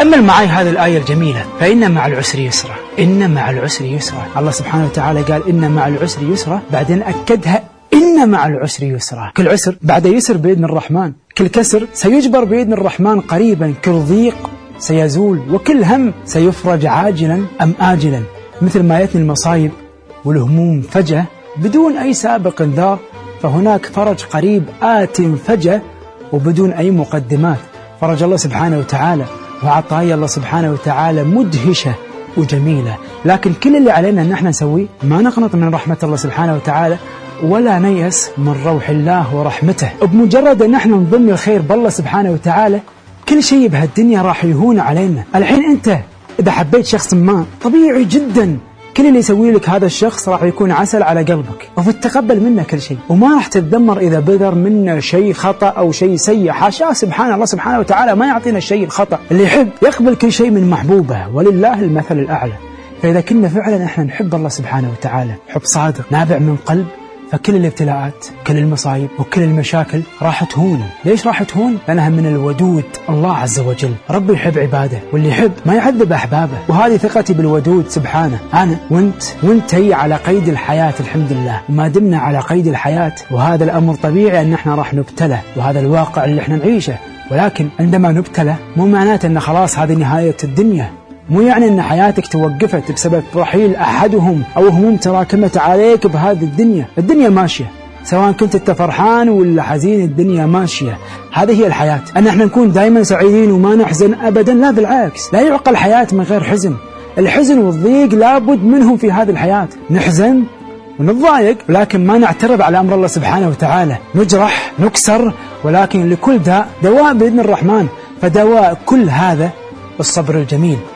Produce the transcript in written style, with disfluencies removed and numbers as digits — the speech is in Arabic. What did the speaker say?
تأمل معي هذه الآية الجميلة، فإن مع العسر يسرا، إن مع العسر يسرا. الله سبحانه وتعالى قال إن مع العسر يسرا، بعدين أكدها إن مع العسر يسرا. كل عسر بعد يسر بإذن الرحمن، كل كسر سيجبر بإذن الرحمن قريبا، كل ضيق سيزول، وكل هم سيفرج عاجلا أم آجلا. مثل ما يأتي المصايب والهموم فجأة بدون أي سابق انذار، فهناك فرج قريب آت فجأة وبدون أي مقدمات. فرج الله سبحانه وتعالى وعطايا الله سبحانه وتعالى مدهشة وجميلة، لكن كل اللي علينا أن احنا نسويه ما نقنط من رحمة الله سبحانه وتعالى ولا نيأس من روح الله ورحمته. بمجرد أن احنا نظن الخير بالله سبحانه وتعالى كل شيء بهالدنيا راح يهون علينا. الحين أنت إذا حبيت شخص ما طبيعي جدا كل اللي يسوي لك هذا الشخص راح يكون عسل على قلبك وتتقبل منه كل شيء، وما راح تتذمر إذا بذر منه شيء خطأ أو شيء سيء. حاشا سبحان الله سبحانه وتعالى ما يعطينا الشيء الخطأ. اللي يحب يقبل كل شيء من محبوبه ولله المثل الأعلى. فإذا كنا فعلا احنا نحب الله سبحانه وتعالى حب صادق نابع من قلب، فكل الابتلاءات كل المصايب وكل المشاكل راح تهون. ليش راح تهون؟ لأنها من الودود الله عز وجل. ربي يحب عباده، واللي يحب ما يعذب أحبابه، وهذه ثقتي بالودود سبحانه. أنا وانت هي على قيد الحياة الحمد لله، وما دمنا على قيد الحياة وهذا الأمر طبيعي أن احنا راح نبتلى، وهذا الواقع اللي احنا نعيشه. ولكن عندما نبتلى مو معناته أن خلاص هذه نهاية الدنيا، مو يعني أن حياتك توقفت بسبب رحيل أحدهم أو هموم تراكمت عليك بهذه الدنيا. الدنيا ماشية، سواء كنت انت فرحان ولا حزين الدنيا ماشية. هذه هي الحياة، أن احنا نكون دائما سعيدين وما نحزن أبدا، لا بالعكس. لا يعقل الحياة من غير حزن. الحزن والضيق لابد منهم في هذه الحياة. نحزن ونتضايق ولكن ما نعترض على أمر الله سبحانه وتعالى، نجرح نكسر، ولكن لكل داء دواء بإذن الرحمن. فدواء كل هذا الصبر الجميل.